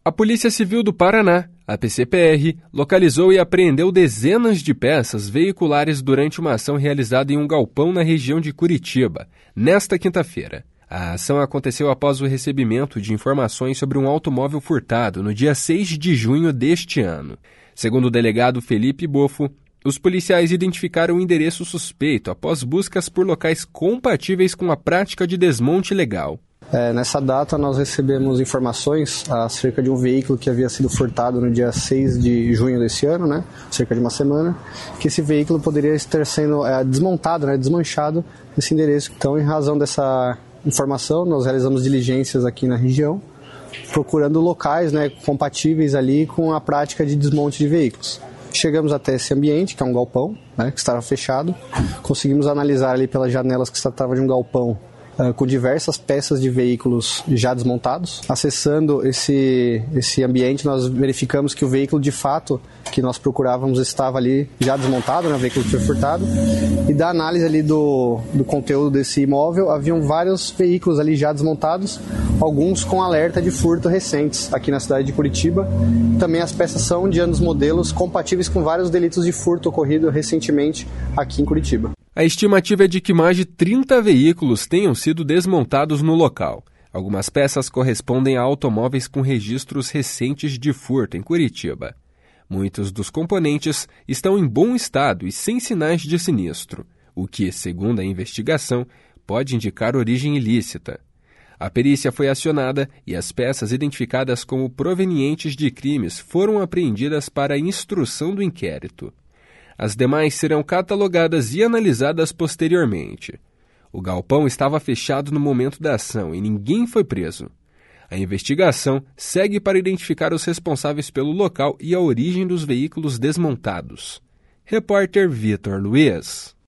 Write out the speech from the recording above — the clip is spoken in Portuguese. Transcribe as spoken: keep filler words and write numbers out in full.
A Polícia Civil do Paraná, a P C P R, localizou e apreendeu dezenas de peças veiculares durante uma ação realizada em um galpão na região de Curitiba, nesta quinta-feira. A ação aconteceu após o recebimento de informações sobre um automóvel furtado no dia seis de junho deste ano. Segundo o delegado Felipe Bofo, os policiais identificaram o endereço suspeito após buscas por locais compatíveis com a prática de desmonte legal. É, nessa data nós recebemos informações acerca de um veículo que havia sido furtado no dia seis de junho desse ano, né, cerca de uma semana, que esse veículo poderia estar sendo é, desmontado, né, desmanchado nesse endereço. Então, em razão dessa informação, nós realizamos diligências aqui na região, procurando locais, né, compatíveis ali com a prática de desmonte de veículos. Chegamos até esse ambiente, que é um galpão, né, que estava fechado. Conseguimos analisar ali pelas janelas que se tratava de um galpão Uh, com diversas peças de veículos já desmontados. Acessando esse, esse ambiente, nós verificamos que o veículo, de fato, que nós procurávamos estava ali já desmontado, né, o veículo que foi furtado. E da análise ali do, do conteúdo desse imóvel, haviam vários veículos ali já desmontados, alguns com alerta de furto recentes aqui na cidade de Curitiba. Também as peças são de anos modelos compatíveis com vários delitos de furto ocorrido recentemente aqui em Curitiba. A estimativa é de que mais de trinta veículos tenham sido desmontados no local. Algumas peças correspondem a automóveis com registros recentes de furto em Curitiba. Muitos dos componentes estão em bom estado e sem sinais de sinistro, o que, segundo a investigação, pode indicar origem ilícita. A perícia foi acionada e as peças identificadas como provenientes de crimes foram apreendidas para a instrução do inquérito. As demais serão catalogadas e analisadas posteriormente. O galpão estava fechado no momento da ação e ninguém foi preso. A investigação segue para identificar os responsáveis pelo local e a origem dos veículos desmontados. Repórter Vitor Luiz.